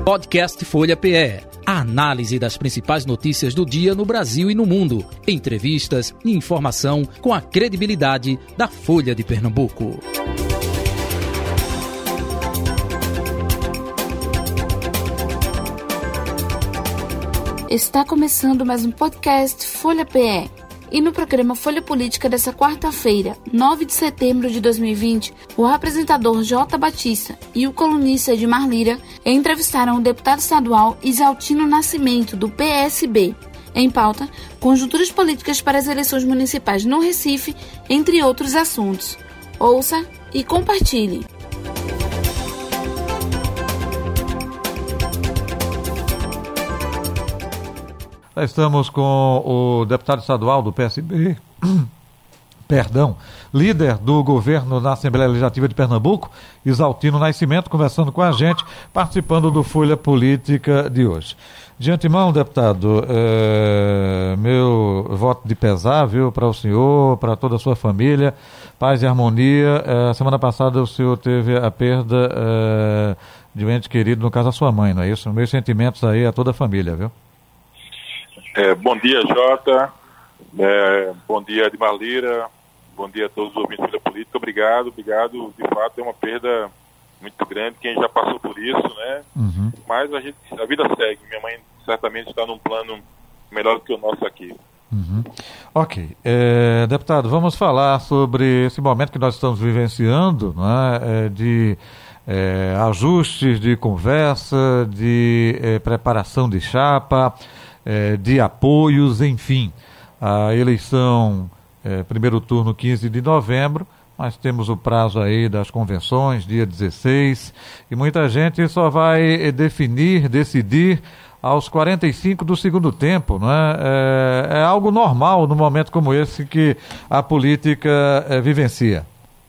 Podcast Folha PE. A análise das principais notícias do dia no Brasil e no mundo. Entrevistas e informação com a credibilidade da Folha de Pernambuco. Está começando mais um podcast Folha PE. E no programa Folha Política dessa quarta-feira, 9 de setembro de 2020, o apresentador J. Batista e o colunista Edmar Lira entrevistaram o deputado estadual Isaltino Nascimento, do PSB. Em pauta, conjunturas políticas para as eleições municipais no Recife, entre outros assuntos. Ouça e compartilhe. Estamos com o deputado estadual do PSB, líder do governo na Assembleia Legislativa de Pernambuco, Isaltino Nascimento, conversando com a gente, participando do Folha Política de hoje. De antemão, deputado, meu voto de pesar, viu, para o senhor, para toda a sua família, paz e harmonia. Semana passada o senhor teve a perda de um ente querido, no caso a sua mãe, não é isso? Meus sentimentos aí a toda a família, viu? Bom dia, Jota. Bom dia, Edmar Lira. Bom dia a todos os ouvintes da política. Obrigado. De fato, é uma perda muito grande. Quem já passou por isso, né? Uhum. Mas a vida segue. Minha mãe certamente está num plano melhor do que o nosso aqui. Uhum. Ok. Deputado, vamos falar sobre esse momento que nós estamos vivenciando, né? De ajustes de conversa, de preparação de chapa, de apoios, enfim. A eleição, primeiro turno 15 de novembro, mas temos o prazo aí das convenções, dia 16, e muita gente só vai decidir aos 45 do segundo tempo, não é? É algo normal num momento como esse que a política vivencia.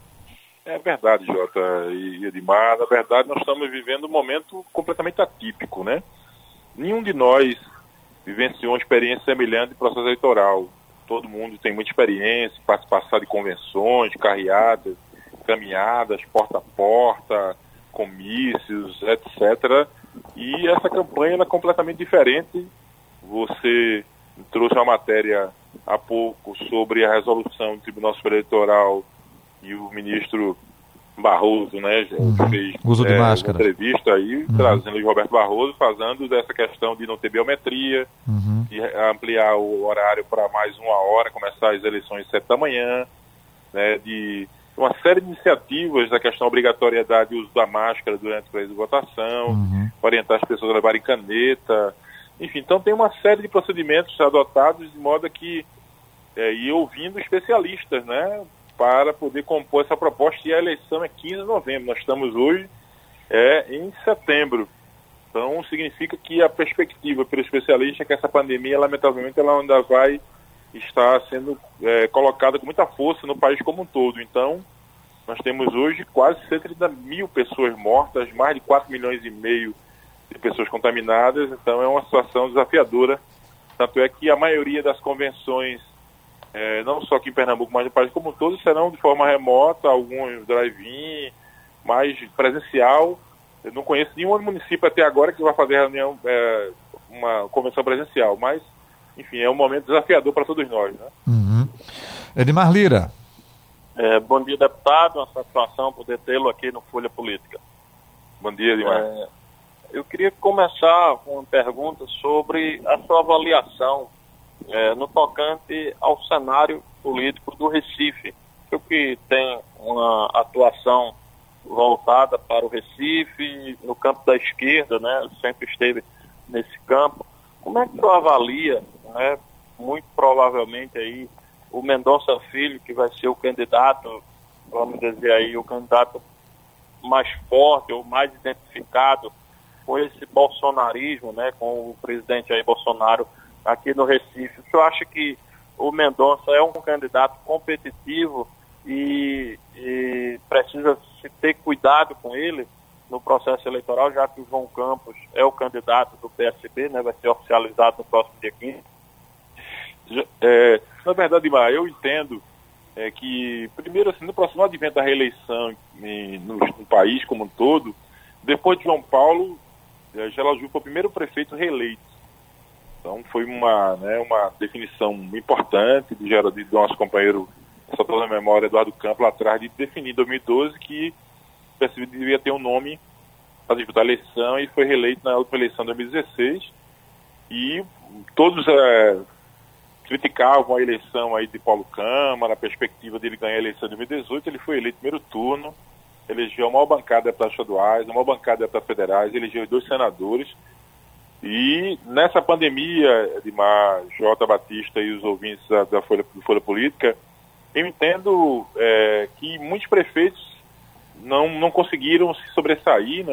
É verdade, Jota e Edmar. Na verdade, nós estamos vivendo um momento completamente atípico, né? Nenhum de nós vivenciou uma experiência semelhante de processo eleitoral. Todo mundo tem muita experiência, participação de convenções, carreadas, caminhadas, porta a porta, comícios, etc. E essa campanha ela é completamente diferente. Você trouxe uma matéria há pouco sobre a resolução do Tribunal Superior Eleitoral e o ministro Barroso, né, fez uso de máscara. Uma entrevista aí, trazendo o Roberto Barroso, falando dessa questão de não ter biometria, de ampliar o horário para mais uma hora, começar as eleições às 7 da manhã, né, de uma série de iniciativas da questão da obrigatoriedade do uso da máscara durante o período de votação, orientar as pessoas a levarem caneta, enfim, então tem uma série de procedimentos adotados de modo que, e ouvindo especialistas, né, para poder compor essa proposta, e a eleição é 15 de novembro. Nós estamos hoje em setembro. Então, significa que a perspectiva pelo especialista é que essa pandemia, lamentavelmente, ela ainda vai estar sendo colocada com muita força no país como um todo. Então, nós temos hoje quase 130 mil pessoas mortas, mais de 4 milhões e meio de pessoas contaminadas. Então, é uma situação desafiadora. Tanto é que a maioria das convenções, não só aqui em Pernambuco, mas no país como um todo, serão de forma remota, alguns drive-in, mais presencial. Eu não conheço nenhum município até agora que vai fazer reunião, uma convenção presencial, mas, enfim, é um momento desafiador para todos nós, né? Uhum. Edmar Lira. Bom dia, deputado, uma satisfação poder tê-lo aqui no Folha Política. Bom dia, Edmar. Eu queria começar com uma pergunta sobre a sua avaliação no tocante ao cenário político do Recife, que tem uma atuação voltada para o Recife, no campo da esquerda, né, sempre esteve nesse campo. Como é que você avalia, né, muito provavelmente aí, o Mendonça Filho, que vai ser o candidato, vamos dizer aí, o candidato mais forte ou mais identificado com esse bolsonarismo, né, com o presidente aí Bolsonaro aqui no Recife? O senhor acha que o Mendonça é um candidato competitivo e precisa se ter cuidado com ele no processo eleitoral, já que o João Campos é o candidato do PSB, né, vai ser oficializado no próximo dia 15? Na verdade, Mar, eu entendo que, primeiro, assim, no próximo advento da reeleição no país como um todo, depois de João Paulo, Geraldo Júlio foi o primeiro prefeito reeleito. Então foi uma definição importante de nosso companheiro, só estou na memória, Eduardo Campos, lá atrás, de definir em 2012 que o PSB devia ter um nome para disputar a eleição, e foi reeleito na última eleição de 2016. E todos criticavam a eleição aí de Paulo Câmara, a perspectiva dele ganhar a eleição de 2018. Ele foi eleito no primeiro turno, elegeu a maior bancada de deputados estaduais, a maior bancada de deputados federais, elegeu 2 senadores. E nessa pandemia, Edmar, Jota Batista e os ouvintes da Folha Política, eu entendo que muitos prefeitos não conseguiram se sobressair,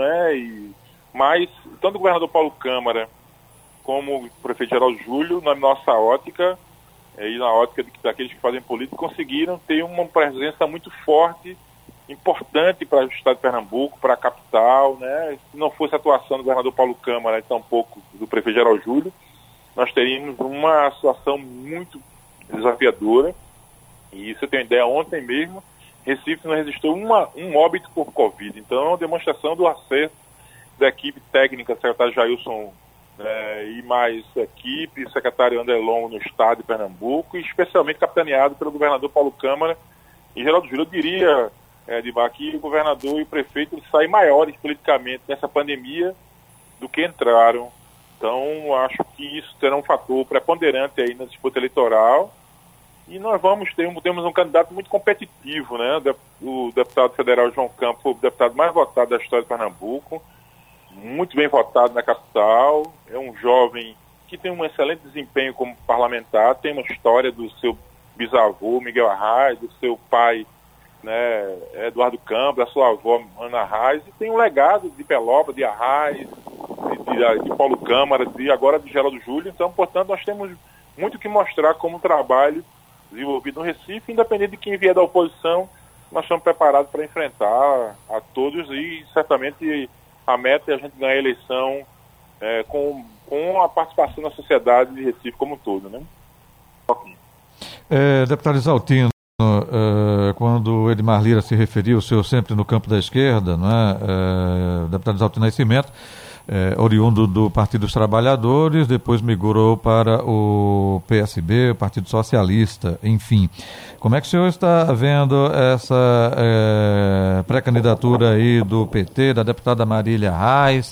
mas tanto o governador Paulo Câmara como o prefeito Geraldo Júlio, na nossa ótica, e na ótica daqueles que fazem política, conseguiram ter uma presença muito forte, importante para o estado de Pernambuco, para a capital, Se não fosse a atuação do governador Paulo Câmara e tampouco do prefeito Geraldo Júlio, nós teríamos uma situação muito desafiadora. E isso eu tenho ideia, ontem mesmo, Recife não registrou um óbito por Covid. Então é uma demonstração do acerto da equipe técnica, secretário Jailson e mais equipe, secretário André Longo no estado de Pernambuco, e especialmente capitaneado pelo governador Paulo Câmara e Geraldo Júlio. Eu diria, Edmar, que o governador e o prefeito saem maiores politicamente nessa pandemia do que entraram. Então acho que isso terá um fator preponderante aí na disputa eleitoral. E nós temos um candidato muito competitivo, O deputado federal João Campos foi o deputado mais votado da história de Pernambuco, muito bem votado na capital, é um jovem que tem um excelente desempenho como parlamentar, tem uma história do seu bisavô, Miguel Arraes, do seu pai, Eduardo Campos, da sua avó, Ana Arraes, e tem um legado de Peloba, de Arraes, de Paulo Câmara, agora de Geraldo Júlio. Então, portanto, nós temos muito que mostrar como trabalho desenvolvido no Recife, independente de quem vier da oposição, nós estamos preparados para enfrentar a todos, e certamente a meta é a gente ganhar a eleição com a participação da sociedade de Recife como um todo, Deputado Isaltino, quando o Edmar Lira se referiu, o senhor sempre no campo da esquerda, deputado Isaltino Nascimento, oriundo do Partido dos Trabalhadores, depois migrou para o PSB, o Partido Socialista, enfim. Como é que o senhor está vendo essa pré-candidatura aí do PT, da deputada Marília Reis?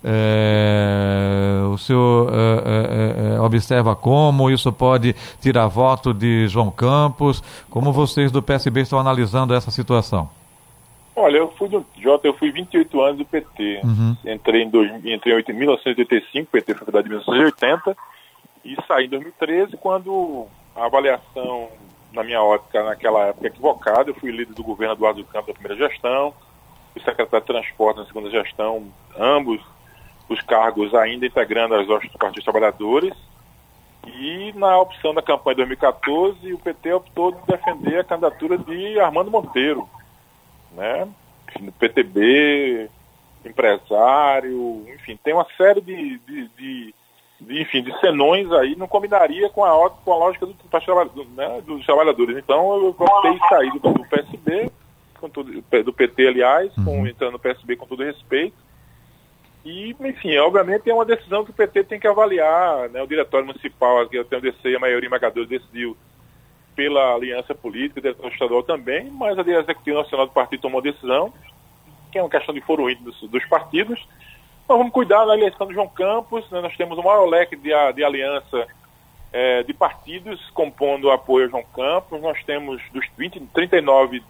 O senhor observa como isso pode tirar voto de João Campos? Como vocês do PSB estão analisando essa situação? Olha, eu fui 28 anos do PT. Entrei em 1985, o PT foi fundado em 1980, e saí em 2013, quando a avaliação, na minha ótica, naquela época, equivocada. Eu fui líder do governo Eduardo Campos na primeira gestão, fui secretário de transporte na segunda gestão, ambos os cargos ainda integrando as hostes do Partido dos Trabalhadores. E na opção da campanha de 2014, o PT optou de defender a candidatura de Armando Monteiro, no PTB, empresário, enfim, tem uma série de senões aí, não combinaria com a lógica dos trabalhadores. Então eu optei em sair do PSB, do PT, aliás, entrando no PSB com todo respeito. E, enfim, obviamente é uma decisão que o PT tem que avaliar, o Diretório Municipal, que até o DC, a maioria esmagadora decidiu pela aliança política, o Diretório Estadual também, mas a Executiva Nacional do Partido tomou decisão, que é uma questão de foro íntimo dos partidos. Nós vamos cuidar da eleição do João Campos, nós temos o maior leque de aliança de partidos compondo o apoio a João Campos. Nós temos dos 39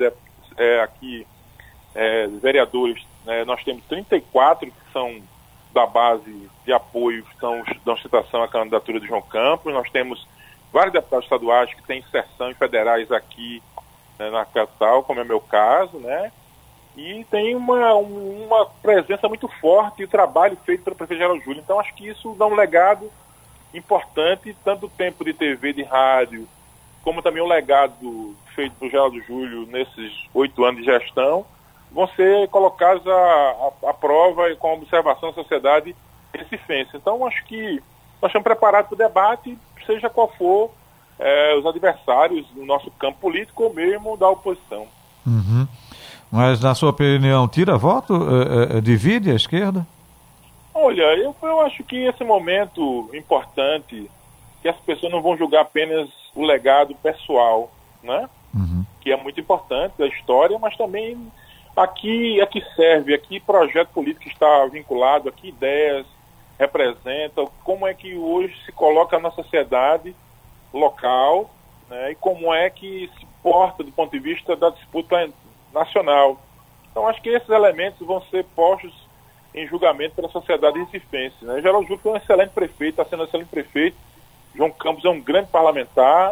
vereadores, nós temos 34 que são da base de apoio, que dão citação à candidatura de João Campos. Nós temos vários deputados estaduais que têm inserção em federais aqui na capital, como é o meu caso, e tem uma presença muito forte e trabalho feito pelo prefeito Geraldo Júlio. Então acho que isso dá um legado importante, tanto o tempo de TV, de rádio, como também o legado feito por Geraldo Júlio nesses 8 anos de gestão, vão ser colocados à prova e com a observação da sociedade recifense. Então acho que nós estamos preparados para o debate, seja qual for os adversários do nosso campo político ou mesmo da oposição. Mas, na sua opinião, tira voto? Divide a esquerda? Olha, eu acho que esse momento importante, que as pessoas não vão julgar apenas o legado pessoal, né? Que é muito importante da história, mas também aqui serve, aqui projeto político está vinculado, aqui ideias representam, como é que hoje se coloca na sociedade local, né? E como é que se porta do ponto de vista da disputa nacional. Então acho que esses elementos vão ser postos em julgamento pela sociedade recifense, né? Geraldo Júlio foi um excelente prefeito, está sendo um excelente prefeito. João Campos é um grande parlamentar,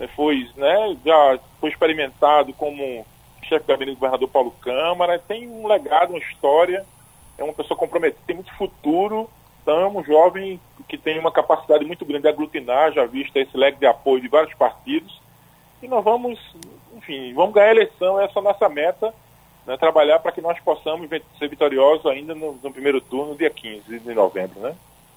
já foi experimentado como chefe de gabinete do governador Paulo Câmara, tem um legado, uma história, é uma pessoa comprometida, tem muito futuro, então é um jovem que tem uma capacidade muito grande de aglutinar, já visto esse leque de apoio de vários partidos, e nós vamos ganhar a eleição, essa é a nossa meta, né, trabalhar para que nós possamos ser vitoriosos ainda no primeiro turno, dia 15 de novembro, né?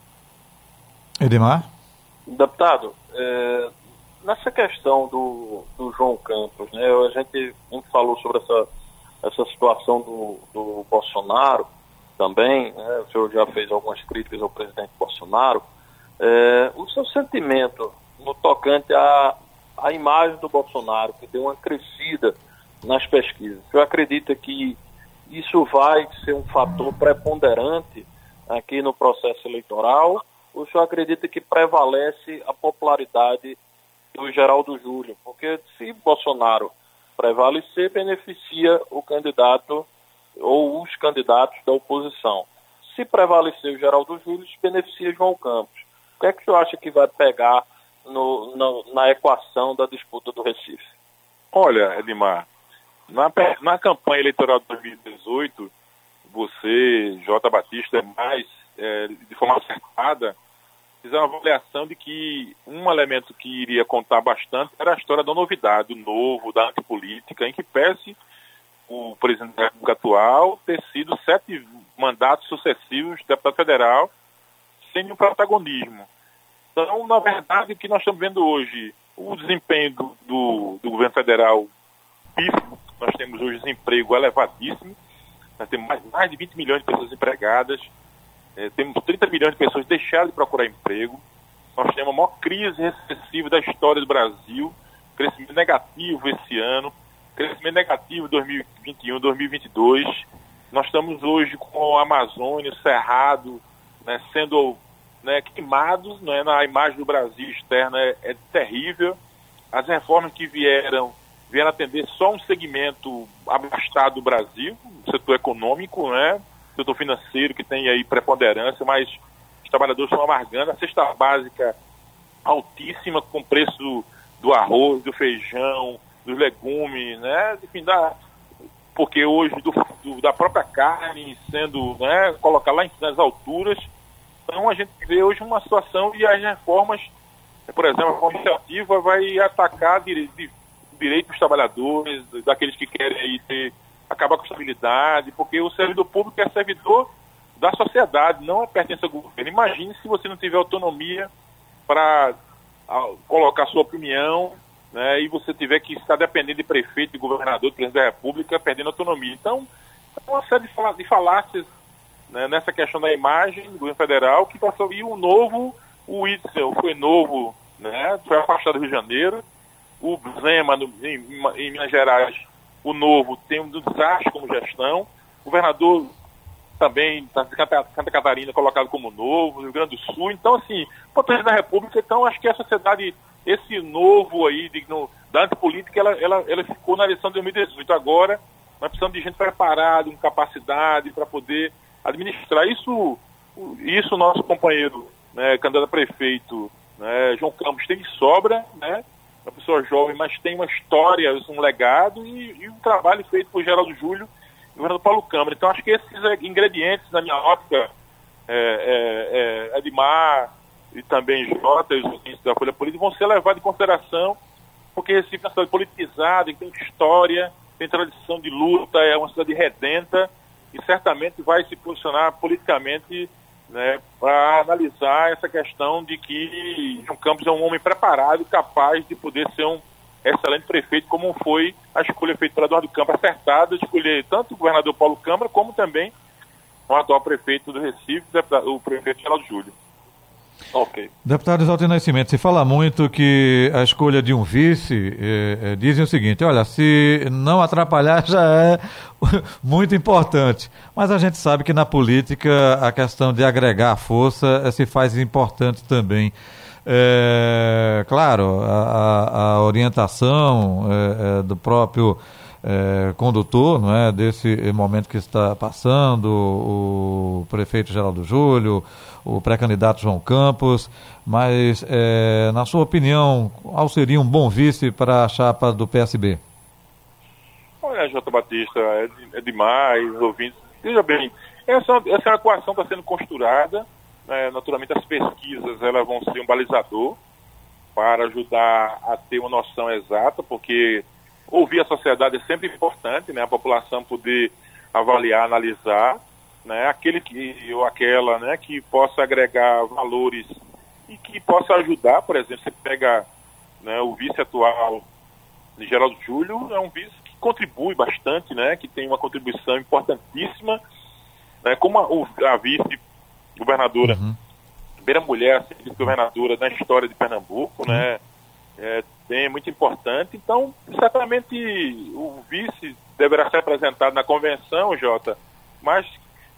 Edmar? Deputado, nessa questão do João Campos, né, a gente falou sobre essa situação do Bolsonaro também, né, o senhor já fez algumas críticas ao presidente Bolsonaro. O seu sentimento no tocante à imagem do Bolsonaro, que deu uma crescida nas pesquisas, o senhor acredita que isso vai ser um fator preponderante aqui no processo eleitoral, ou o senhor acredita que prevalece a popularidade do Geraldo Júlio? Porque se Bolsonaro prevalecer, beneficia o candidato ou os candidatos da oposição. Se prevalecer o Geraldo Júlio, beneficia João Campos. O que é que o senhor acha que vai pegar na equação da disputa do Recife? Olha, Edmar, na campanha eleitoral de 2018, você, J. Batista, de forma acertada, fizeram uma avaliação de que um elemento que iria contar bastante era a história da novidade, do novo, da antipolítica, em que pese o presidente da República atual ter sido 7 mandatos sucessivos de deputado federal sem nenhum protagonismo. Então, na verdade, o que nós estamos vendo hoje, o desempenho do governo federal pífio, nós temos hoje desemprego elevadíssimo, nós temos mais de 20 milhões de pessoas empregadas, temos 30 milhões de pessoas que deixaram de procurar emprego, nós temos a maior crise recessiva da história do Brasil, crescimento negativo esse ano, crescimento negativo em 2021, 2022, nós estamos hoje com a Amazônia, o Cerrado, né, sendo queimados, né, na imagem do Brasil externa é terrível, as reformas que vieram atender só um segmento abastado do Brasil, o setor econômico, né, o setor financeiro que tem aí preponderância, mas os trabalhadores estão amargando, a cesta básica altíssima com o preço do arroz, do feijão, dos legumes, né, enfim, porque hoje da própria carne sendo, né, colocar lá nas alturas. Então a gente vê hoje uma situação e as reformas, por exemplo, a iniciativa vai atacar direito dos trabalhadores, daqueles que querem aí acabar com a estabilidade, porque o servidor público é servidor da sociedade, não pertence ao governo. Imagine se você não tiver autonomia para colocar sua opinião, né, e você tiver que estar dependendo de prefeito, de governador, de presidente da República, perdendo autonomia. Então, é uma série de falácias, né, nessa questão da imagem do governo federal, que passou. E o Witzel foi novo, né, foi afastado do Rio de Janeiro. O Zema, em Minas Gerais, o novo, tem um desastre como gestão. O governador também, Santa Catarina, colocado como novo, Rio Grande do Sul. Então, assim, o presidente da República, então, acho que a sociedade, esse novo aí, da antipolítica, ela ficou na eleição de 2018. Agora, nós precisamos de gente preparada, com capacidade para poder administrar. Isso o nosso companheiro, né, candidato a prefeito, né, João Campos, tem de sobra, né? Uma pessoa jovem, mas tem uma história, um legado e um trabalho feito por Geraldo Júlio e governador Paulo Câmara. Então, acho que esses ingredientes, na minha óptica, Edmar e também Jota, os ouvintes da Folha Política, vão ser levados em consideração, porque Recife é uma cidade politizada, tem história, tem tradição de luta, é uma cidade redenta e certamente vai se posicionar politicamente, né, para analisar essa questão de que João Campos é um homem preparado e capaz de poder ser um excelente prefeito, como foi a escolha feita pela Eduardo Campos, acertada, de escolher tanto o governador Paulo Câmara, como também com o atual prefeito do Recife, o prefeito Geraldo Júlio. Ok. Deputado Isaltino Nascimento, se fala muito que a escolha de um vice, dizem o seguinte, olha, se não atrapalhar já é muito importante, mas a gente sabe que na política a questão de agregar força se faz importante também. Claro, a orientação do próprio condutor, não é, desse momento que está passando, o prefeito Geraldo Júlio, o pré-candidato João Campos, mas, na sua opinião, qual seria um bom vice para a chapa do PSB? Olha, Jota Batista, é demais, ouvintes. Veja bem, essa equação está sendo costurada, naturalmente as pesquisas elas vão ser um balizador para ajudar a ter uma noção exata, porque ouvir a sociedade é sempre importante, né? A população poder avaliar, analisar, né? Aquele ou aquela, né? Que possa agregar valores e que possa ajudar. Por exemplo, você pega, né, o vice atual de Geraldo Júlio, é um vice que contribui bastante, né? Que tem uma contribuição importantíssima, né? Como a vice-governadora, primeira mulher a ser vice-governadora na história de Pernambuco, né? É muito importante. Então, certamente o vice deverá ser apresentado na convenção, Jota, mas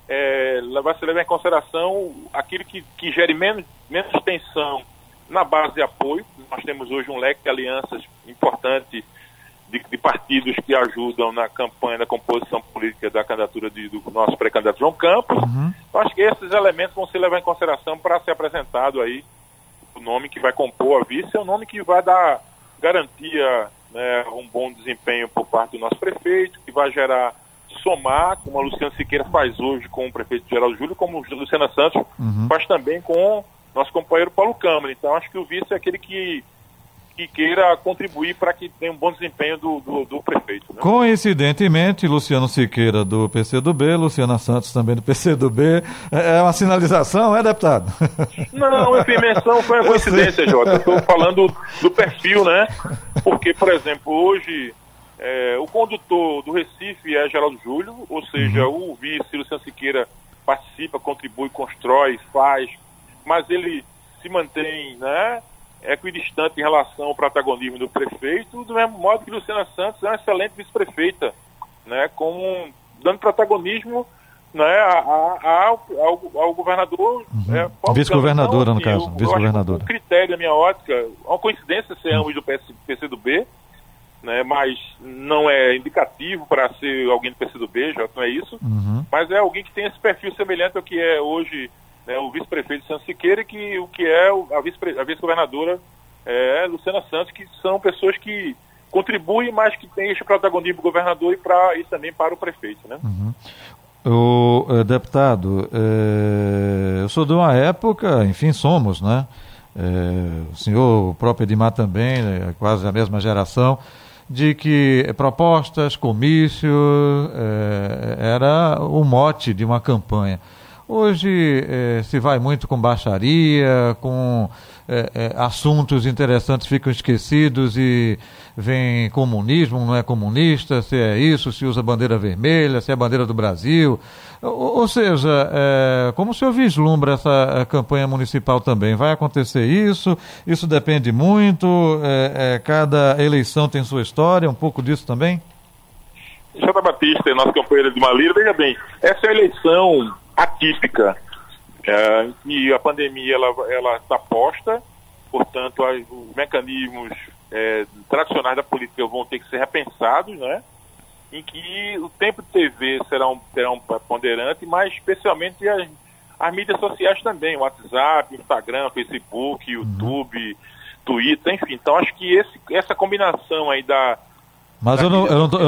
vai se levar em consideração aquilo que gere menos tensão na base de apoio. Nós temos hoje um leque de alianças importante de partidos que ajudam na campanha da composição política da candidatura do nosso pré-candidato João Campos. Eu acho que esses elementos vão se levar em consideração para ser apresentado aí. O nome que vai compor a vice é o nome que vai dar garantia, né, um bom desempenho por parte do nosso prefeito, que vai somar, como a Luciana Siqueira faz hoje com o prefeito Geraldo Júlio, como a Luciana Santos faz também com nosso companheiro Paulo Câmara. Então, acho que o vice é aquele que queira contribuir para que tenha um bom desempenho do prefeito, né? Coincidentemente, Luciano Siqueira do PCdoB, Luciana Santos também do PCdoB, é uma sinalização, deputado? Não, a menção foi uma coincidência, Jota. Estou falando do perfil, né? Porque, por exemplo, hoje o condutor do Recife é Geraldo Júlio, ou seja, o vice Luciano Siqueira participa, contribui, constrói, faz, mas ele se mantém, né, equidistante em relação ao protagonismo do prefeito, do mesmo modo que Luciana Santos é uma excelente vice-prefeita, né, dando protagonismo, né, ao governador. Vice-governadora, no caso. Vice-governadora. O critério, da minha ótica, uma coincidência ser ambos do PCdoB, né, mas não é indicativo para ser alguém do PCdoB, já não é isso, mas é alguém que tem esse perfil semelhante ao que é hoje, né, o vice-prefeito Luciano Siqueira, e o que é a vice-governadora Luciana Santos, que são pessoas que contribuem, mas que têm esse protagonismo do governador e também para o prefeito, né? Deputado, eu sou de uma época, enfim, somos, né? O senhor, o próprio Edmar também, quase a mesma geração, de que propostas, comício, era o mote de uma campanha. Hoje se vai muito com baixaria, com assuntos interessantes ficam esquecidos e vem comunismo, não é comunista, se é isso, se usa bandeira vermelha, se é a bandeira do Brasil. Ou seja, como o senhor vislumbra essa campanha municipal também? Vai acontecer isso? Isso depende muito? Cada eleição tem sua história, um pouco disso também? Jota Batista, nosso companheiro de Malira, veja bem, essa é a eleição atípica, e a pandemia ela está posta, portanto os mecanismos tradicionais da política vão ter que ser repensados, né? Em que o tempo de TV será um ponderante, mas especialmente as mídias sociais também, WhatsApp, Instagram, Facebook, YouTube, Twitter, enfim. Então acho que essa combinação aí Mas eu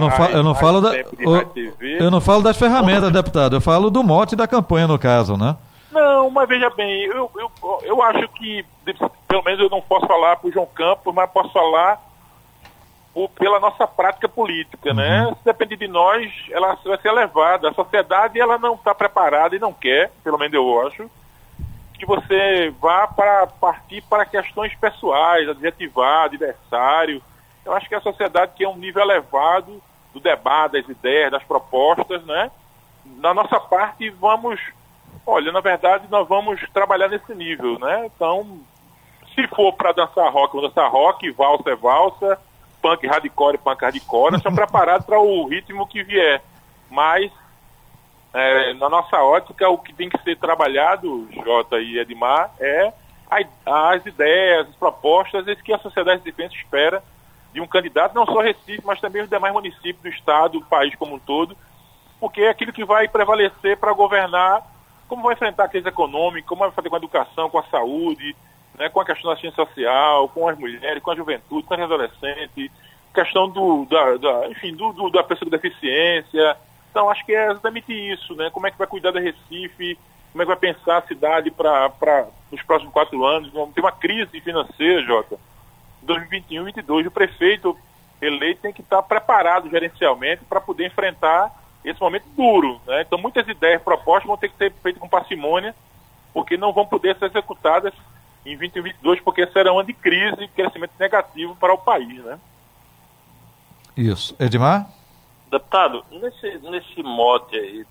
não falo das ferramentas, deputado, eu falo do mote da campanha, no caso, né? Não, mas veja bem, eu acho que, pelo menos eu não posso falar para o João Campos, mas posso falar pela nossa prática política, né? Se depender de nós, ela vai ser levada. A sociedade, ela não está preparada e não quer, pelo menos eu acho, que você vá partir para questões pessoais, adjetivar, adversário. Eu acho que a sociedade quer um nível elevado do debate, das ideias, das propostas, né? da nossa parte, na verdade, nós vamos trabalhar nesse nível, né? Então, se for para dançar rock, vamos dançar rock, valsa é valsa, punk hardcore, nós estamos preparados para o ritmo que vier. Mas, na nossa ótica, o que tem que ser trabalhado, Jota e Edmar, é as ideias, as propostas, isso que a sociedade de defesa espera de um candidato, não só Recife, mas também os demais municípios do estado, do país como um todo, porque é aquilo que vai prevalecer para governar, como vai enfrentar a crise econômica, como vai fazer com a educação, com a saúde, né, com a questão da ciência social, com as mulheres, com a juventude, com os adolescentes, questão da pessoa com deficiência. Então, acho que é exatamente isso, né? Como é que vai cuidar da Recife, como é que vai pensar a cidade para os próximos 4 anos. Vamos ter uma crise financeira, Jota, 2021 e 2022. O prefeito eleito tem que estar preparado gerencialmente para poder enfrentar esse momento duro, né? Então, muitas ideias propostas vão ter que ser feitas com parcimônia, porque não vão poder ser executadas em 2021 e 2022, porque será um ano de crise e crescimento negativo para o país, né? Isso. Edmar? Deputado, nesse mote aí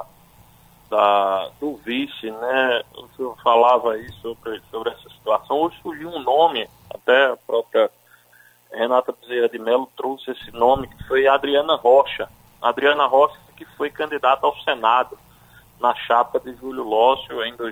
do vice, né, o senhor falava aí sobre essa situação. Hoje surgiu um nome, até a própria Renata Bezerra de Mello trouxe esse nome, que foi Adriana Rocha. Adriana Rocha, que foi candidata ao Senado na chapa de Júlio Lócio em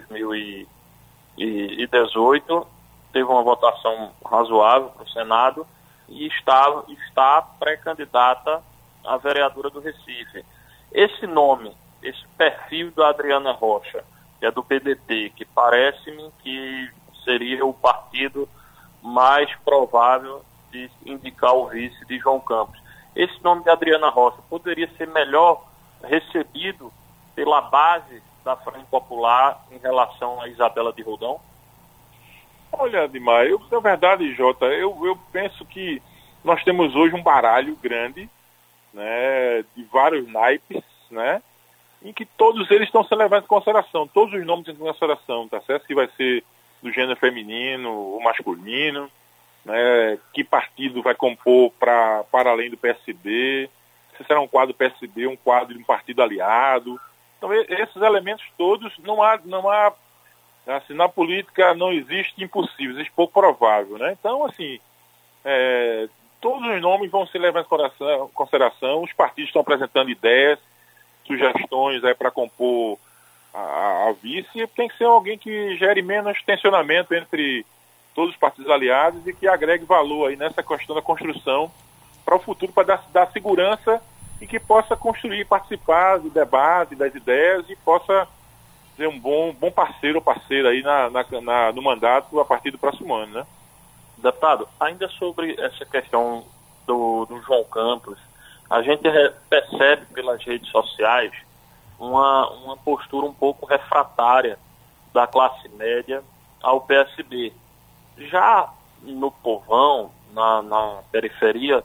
2018, teve uma votação razoável para o Senado e está pré-candidata à vereadora do Recife. Esse nome, esse perfil da Adriana Rocha, que é do PDT, que parece-me que seria o partido mais provável de indicar o vice de João Campos. Esse nome de Adriana Rocha poderia ser melhor recebido pela base da Frente Popular em relação a Isabela de Roldão? Olha, Admar, na verdade, Jota, eu penso que nós temos hoje um baralho grande, né, de vários naipes, né, em que todos eles estão sendo levados em consideração, todos os nomes estão em consideração, tá certo? Se vai ser do gênero feminino ou masculino, né, que partido vai compor para além do PSB, se será um quadro do PSB, um quadro de um partido aliado. Então, esses elementos todos, não há assim, na política não existe impossível, existe pouco provável, né? Então, assim, todos os nomes vão ser levados em consideração, os partidos estão apresentando ideias, sugestões para compor a vice, tem que ser alguém que gere menos tensionamento entre todos os partidos aliados e que agregue valor aí nessa questão da construção para o futuro, para dar segurança e que possa construir, participar do debate, das ideias e possa ser um bom parceiro ou parceira aí no mandato a partir do próximo ano, né? Deputado, ainda sobre essa questão do João Campos, a gente percebe pelas redes sociais uma postura um pouco refratária da classe média ao PSB. Já no povão, na periferia,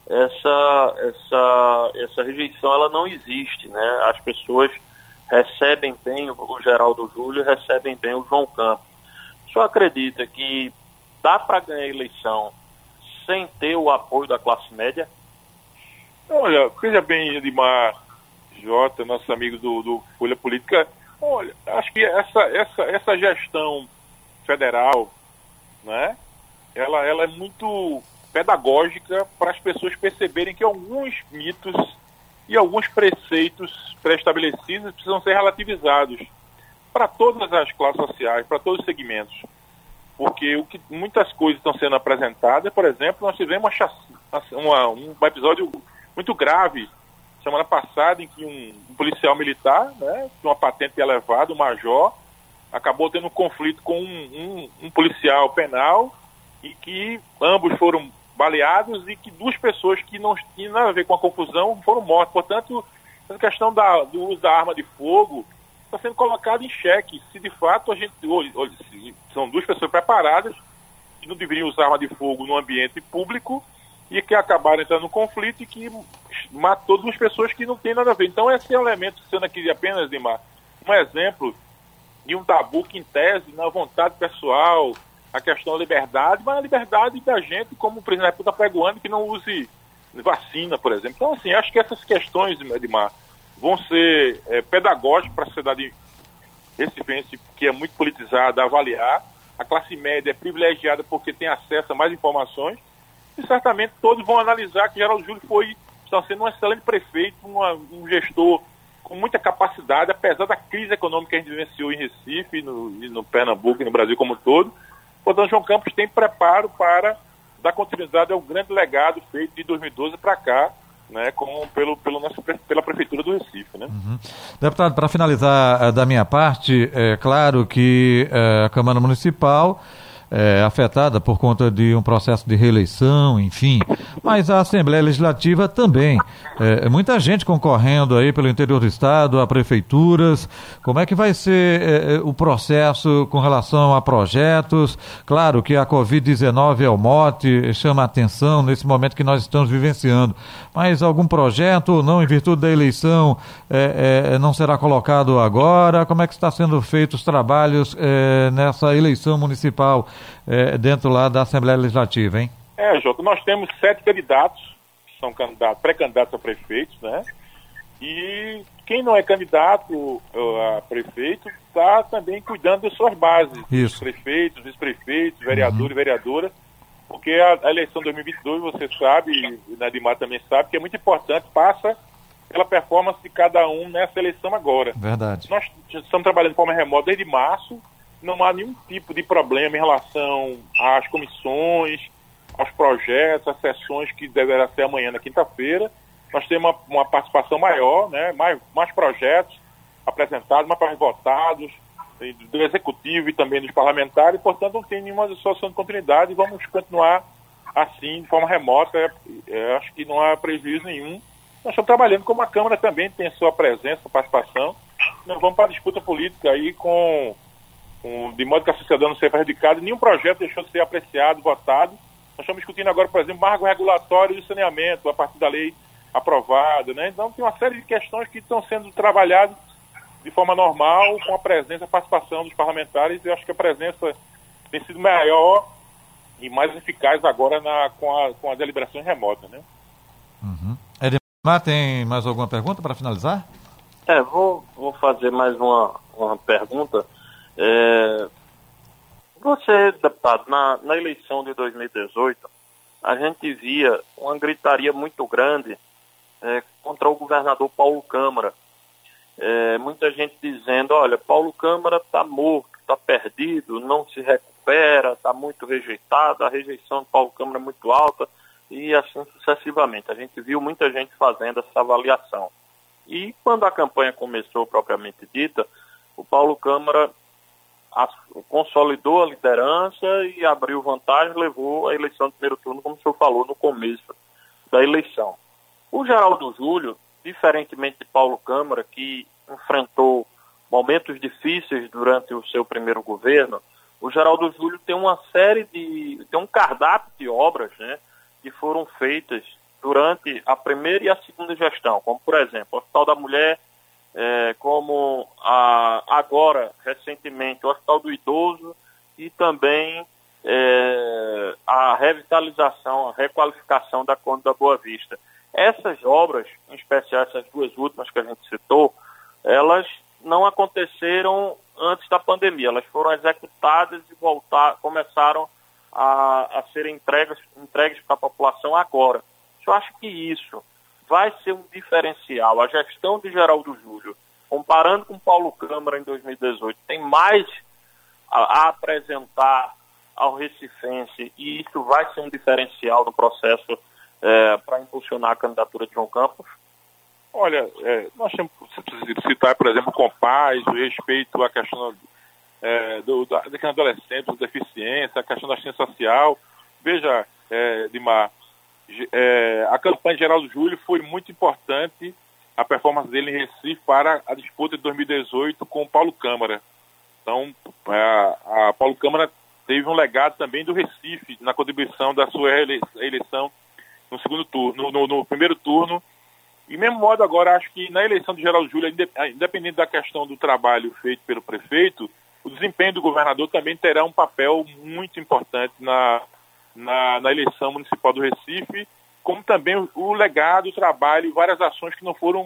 essa rejeição ela não existe, né? As pessoas recebem bem o Geraldo Júlio, recebem bem o João Campos. O senhor acredita que dá para ganhar a eleição sem ter o apoio da classe média? Olha, veja bem, Edmar, Jota, nosso amigo do Folha Política, olha, acho que essa gestão federal, né, ela é muito pedagógica para as pessoas perceberem que alguns mitos e alguns preceitos pré-estabelecidos precisam ser relativizados para todas as classes sociais, para todos os segmentos. Porque muitas coisas estão sendo apresentadas, por exemplo, nós tivemos um episódio muito grave semana passada em que um policial militar, né, com uma patente elevada, um major, acabou tendo um conflito com um policial penal e que ambos foram baleados e que 2 pessoas que não tinham nada a ver com a confusão foram mortas. Portanto, a questão do uso da arma de fogo está sendo colocada em xeque. Se de fato são 2 pessoas preparadas que não deveriam usar arma de fogo no ambiente público e que acabaram entrando no conflito e que matou 2 pessoas que não têm nada a ver. Então esse é um elemento, sendo aqui apenas um exemplo de um tabu que, em tese, na vontade pessoal, a questão da liberdade, mas a liberdade da gente, como o presidente da República está pregoando, que não use vacina, por exemplo. Então, assim, acho que essas questões, Edmar, vão ser pedagógicos para a sociedade recifense, que é muito politizada, avaliar. A classe média é privilegiada porque tem acesso a mais informações, e certamente todos vão analisar que Geraldo Júlio está sendo um excelente prefeito, um gestor com muita capacidade, apesar da crise econômica que a gente vivenciou em Recife, no Pernambuco e no Brasil como um todo. Portanto, João Campos tem preparo para dar continuidade ao grande legado feito de 2012 para cá, né, pela Prefeitura do Recife. Né? Uhum. Deputado, para finalizar da minha parte, é claro que a Câmara Municipal é afetada por conta de um processo de reeleição, enfim, mas a Assembleia Legislativa também. Muita gente concorrendo aí pelo interior do estado, a prefeituras. Como é que vai ser o processo com relação a projetos? Claro que a Covid-19 é o mote, chama a atenção nesse momento que nós estamos vivenciando, mas algum projeto ou não, em virtude da eleição, não será colocado agora? Como é que está sendo feitos os trabalhos nessa eleição municipal dentro lá da Assembleia Legislativa, hein? Jota, nós temos 7 candidatos, que são pré-candidatos a prefeitos, né? E quem não é candidato a prefeito está também cuidando das suas bases. Isso. Prefeitos, vice-prefeitos, vereadores e vereadoras, porque a eleição 2022, você sabe, e Nadimar também sabe, que é muito importante, passa pela performance de cada um nessa eleição agora. Verdade. Nós estamos trabalhando de forma remota desde março, não há nenhum tipo de problema em relação às comissões, aos projetos, às sessões que deverá ser amanhã, na quinta-feira. Nós temos uma participação maior, né? mais projetos apresentados, mais votados, do Executivo e também dos parlamentares, portanto não tem nenhuma situação de continuidade e vamos continuar assim, de forma remota. Acho que não há prejuízo nenhum. Nós estamos trabalhando como a Câmara também tem sua presença, sua participação. Nós vamos para a disputa política aí de modo que a sociedade não seja prejudicada. Nenhum projeto deixou de ser apreciado, votado. Nós estamos discutindo agora, por exemplo, marco regulatório de saneamento, a partir da lei aprovada, né? Então tem uma série de questões que estão sendo trabalhadas de forma normal, com a presença, a participação dos parlamentares, e eu acho que a presença tem sido maior e mais eficaz agora com as deliberações remotas, né? Uhum. Edmar, tem mais alguma pergunta para finalizar? Vou fazer mais uma pergunta. Você, deputado, na eleição de 2018, a gente via uma gritaria muito grande contra o governador Paulo Câmara. Muita gente dizendo, olha, Paulo Câmara está morto, está perdido, não se recupera, está muito rejeitado, a rejeição de Paulo Câmara é muito alta, e assim sucessivamente. A gente viu muita gente fazendo essa avaliação. E quando a campanha começou propriamente dita, o Paulo Câmara consolidou a liderança e abriu vantagem, levou a eleição de primeiro turno, como o senhor falou no começo da eleição. O Geraldo Júlio, diferentemente de Paulo Câmara, que enfrentou momentos difíceis durante o seu primeiro governo, o Geraldo Júlio tem tem um cardápio de obras, né, que foram feitas durante a primeira e a segunda gestão, como, por exemplo, o Hospital da Mulher, como agora, recentemente, o Hospital do Idoso e também a revitalização, a requalificação da Conde da Boa Vista. Essas obras, em especial essas duas últimas que a gente citou, elas não aconteceram antes da pandemia, elas foram executadas e começaram a serem entregues para a população agora. Eu acho que isso vai ser um diferencial. A gestão de Geraldo Júlio, comparando com Paulo Câmara em 2018, tem mais a apresentar ao recifense, e isso vai ser um diferencial no processo para impulsionar a candidatura de João Campos? Olha, nós temos que citar, por exemplo, o Compaz, o respeito à questão da questão do adolescente, da deficiência, a questão da assistência social. Veja, Dimar, a campanha de Geraldo Júlio foi muito importante, a performance dele em Recife para a disputa de 2018 com o Paulo Câmara. Então, a Paulo Câmara teve um legado também do Recife na contribuição da sua eleição no segundo turno, no primeiro turno. E mesmo modo agora, acho que na eleição de Geraldo Júlio, independente da questão do trabalho feito pelo prefeito, o desempenho do governador também terá um papel muito importante na eleição municipal do Recife, como também o legado, o trabalho e várias ações que não foram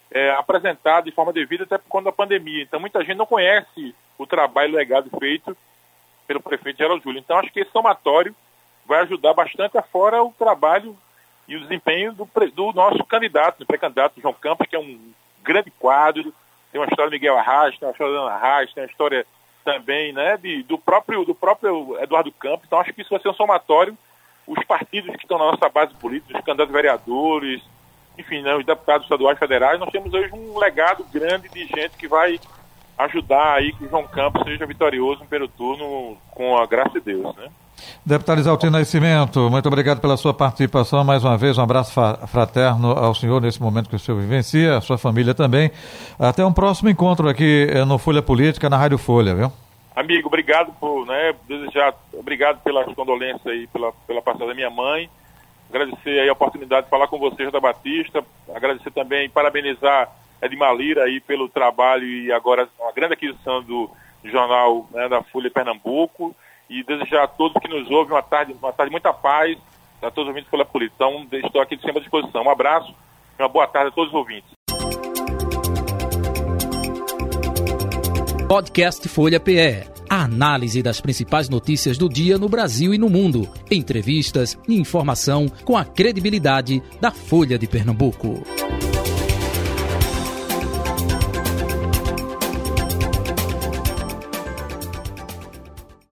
apresentado de forma devida até por conta da pandemia. Então muita gente não conhece o trabalho legado feito pelo prefeito Geraldo Júlio. Então acho que esse somatório vai ajudar bastante, afora o trabalho e o desempenho do nosso candidato, do pré-candidato João Campos, que é um grande quadro. Tem uma história do Miguel Arraes, tem uma história da Ana Arraes, tem uma história também, né, do próprio Eduardo Campos. Então acho que isso vai ser um somatório. Os partidos que estão na nossa base política, os candidatos vereadores, enfim, né, os deputados estaduais e federais, nós temos hoje um legado grande de gente que vai ajudar aí que o João Campos seja vitorioso no primeiro turno, com a graça de Deus, né? Deputado Isaltino Nascimento, muito obrigado pela sua participação mais uma vez, um abraço fraterno ao senhor nesse momento que o senhor vivencia, a sua família também. Até um próximo encontro aqui no Folha Política, na Rádio Folha, viu? Amigo, obrigado obrigado pelas condolências aí, pela passagem da minha mãe. Agradecer aí a oportunidade de falar com você, Jota Batista. Agradecer também, parabenizar Edmar Lira aí pelo trabalho e agora uma grande aquisição do jornal, né, da Folha de Pernambuco. E desejar a todos que nos ouvem uma tarde de muita paz, a todos os ouvintes Folha Política. Então, estou aqui sempre à disposição. Um abraço e uma boa tarde a todos os ouvintes. Podcast Folha PE. A análise das principais notícias do dia no Brasil e no mundo. Entrevistas e informação com a credibilidade da Folha de Pernambuco.